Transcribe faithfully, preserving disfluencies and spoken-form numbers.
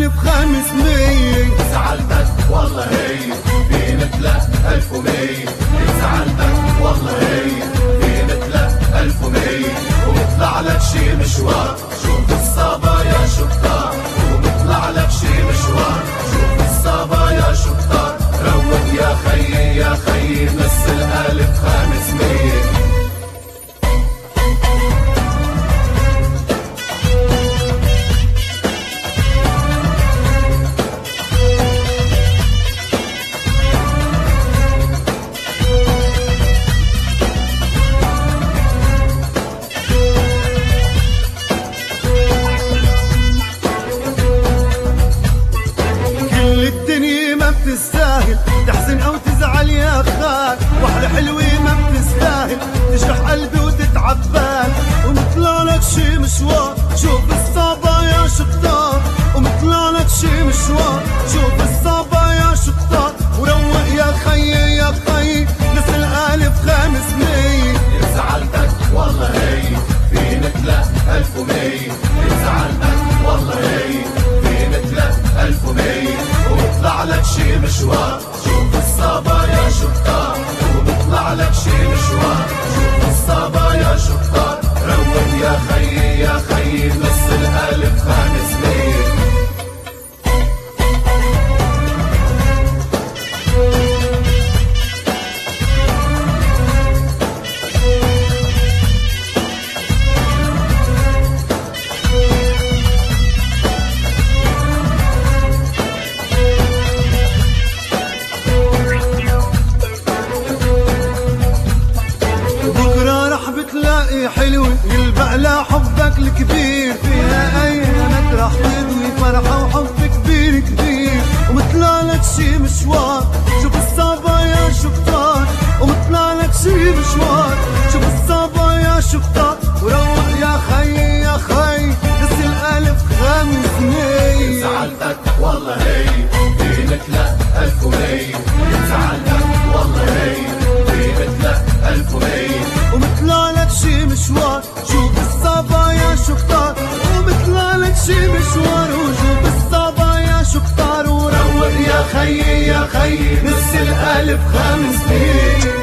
الألف خمسمية. زعلتك والله هي في مثلك ألف ومية. زعلتك والله هي في مثلك ألف ومية. وبطلع لك شي مشوار شوف الصبايا شو كتار. وبطلع لك شي مشوار شوف الصبايا شو كتار. روق يا خيي يا خيي نص الألف خمسمية. تستاهل تحزن او تزعل يا خال، واحلى حلوة ما بتستاهل تجرح قلبي وتتعب بال. ومطلع لك شي مشوار شوف الصبايا شو كتار. ومطلع لك شي مشوار شوف الصبايا شو كتار. وروق يا خيي يا خيي نص الألف خمسمية. زعلتك والله هي في مثلك ألف ومية. زعلتك والله هي في مثلك ألف ومية. وبطلع لك شي مشوار شوف الصبايا شو كتار. وبطلع لك شي مشوار شوف الصبايا شو كتار. روق يا خيي يا خيي نص الألف خمسمية. بتلاقي حلوة يلبق لحبك الكبير. فيها أيامك رح تضوي فرحة وحب كبير كبير. ومطلع لك شي مشوار شوف الصبايا شو كتار. ومطلع لك شي مشوار شوف الصبايا شو كتار. وروق يا خيي يا خيي نص الألف خمسمية. زعلتك والله هي في مثلك ألف ومية. زعلتك والله هي في مثلك ألف ومية. ومطلع لك شي مشوار شوف الصبايا شو كتار. ومطلع لك شي مشوار وشوف الصبايا شو كتار. وروق يا خيي يا خيي نص الألف خمسمية.